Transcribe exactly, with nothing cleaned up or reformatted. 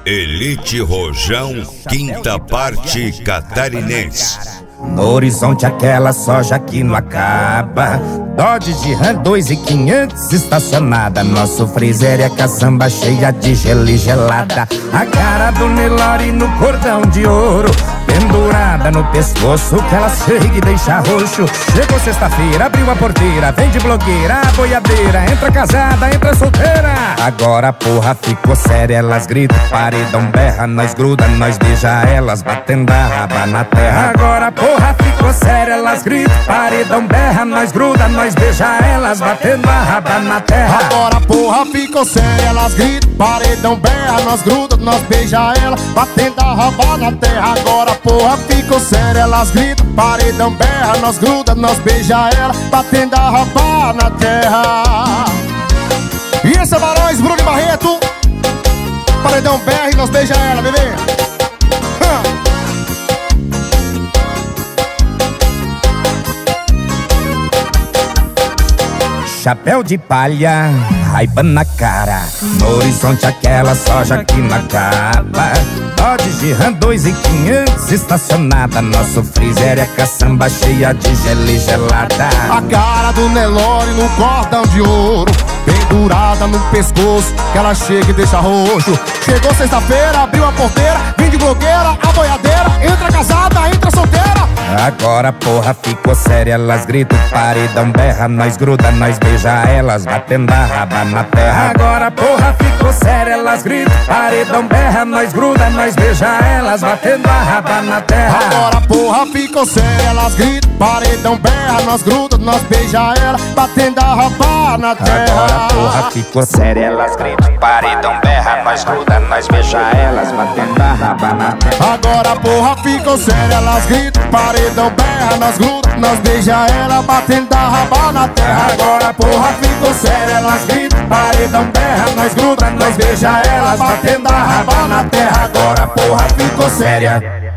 Elite Rojão, quinta parte catarinense. No horizonte aquela soja que não acaba, Dodge de Ram dois e quinhentos estacionada. Nosso freezer é caçamba cheia de gelo e gelada. A cara do Nelore no cordão de ouro, pendurada no pescoço que ela chega e deixa roxo. Chegou sexta-feira, abriu a porteira, vem de blogueira, a boiadeira. Entra casada, entra solteira. Agora a porra ficou séria, elas gritam, paredão berra. Nós gruda, nós beija elas, batendo a raba na terra. Agora a porra ficou séria, elas gritam, paredão berra. Nós gruda, nós beija elas, batendo a raba na terra. Agora a porra ficou séria, elas gritam, paredão berra. Nós gruda, nós beija elas, batendo a raba na terra. Agora a porra ficou séria, elas gritam, paredão berra. Nós gruda, nós beija ela, batendo a raba na terra. E esse é Barões, Bruno e Barreto. Paredão berra e nós beija ela, bebê. Chapéu de palha, raiva na cara. No horizonte aquela soja que não acaba. Dodge de Ram dois e quinhentos estacionada. Nosso freezer é caçamba cheia de gelo e gelada. A cara do Nelore no cordão de ouro, pendurada no pescoço que ela chega e deixa roxo. Chegou sexta-feira, abriu a porteira, vem de blogueira, a boiadeira. Entra casada, entra solteira. Agora a porra ficou séria, elas gritam, paredão berra. Nós gruda, nós beija elas, batendo a raba na terra. Agora a porra ficou séria, elas gritam, paredão berra. Nós gruda, nós beija elas, batendo a raba na terra. Agora a porra ficou séria, elas gritam, paredão berra. Nós gruda, nós beija ela, batendo a raba na terra. Agora a porra ficou séria, elas gritam, paredão berra. Nós gruda, nós beija elas, batendo a raba na terra. Agora a porra ficou séria, elas gritam, paredão berra. Nós gruda, nós beija ela, batendo a raba na terra. Agora a porra ficou séria, elas gritam, paredão berra. Nós gruda, nós beija elas, batendo a raba na terra. Agora a porra ficou séria.